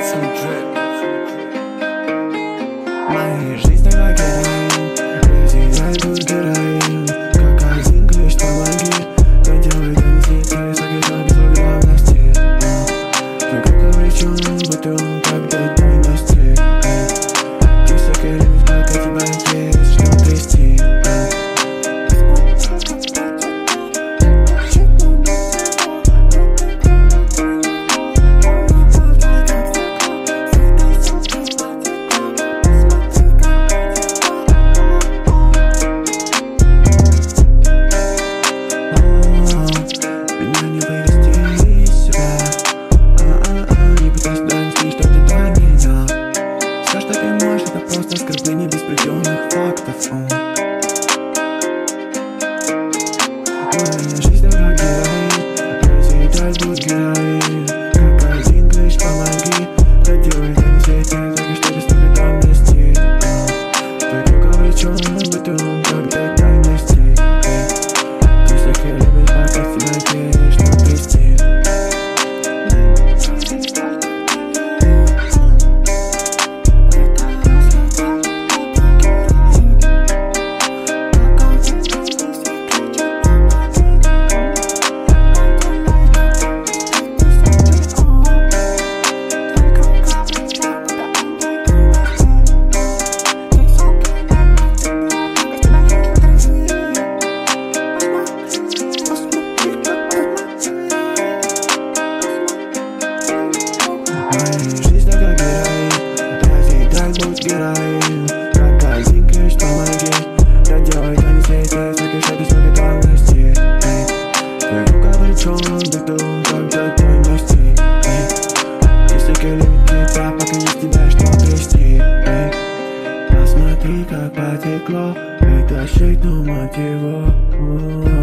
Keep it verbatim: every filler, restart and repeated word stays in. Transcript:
Моя жизнь такая героин, разъедает будет героин. Как один ключ, помоги. Доделай, донеси, твои соки, что без благодарности. Твой круг обречен, будто он как-то твой настиг. Ты соки любишь, пока тебя есть что трясти. Просто оскорбление беспределенных фактов. Моя жизнь как героин, разъедать будет героин. Как один ключ, помоги. Доделай, донеси, ты только что без благодарности. Твой круг обречен, будто он как-то дальности. Ты всех любишь, пока тебя есть что трясти. Моя жизнь как героин, разъедать будет героин. Как один ключ, помоги. Доделай, донеси, ты соки, что без благодарности. Твой круг обречен, будто он как-то твой настиг. Ты соки любит тебя, пока есть тебя что трясти. Посмотри, как потекло, вытащить, думать его.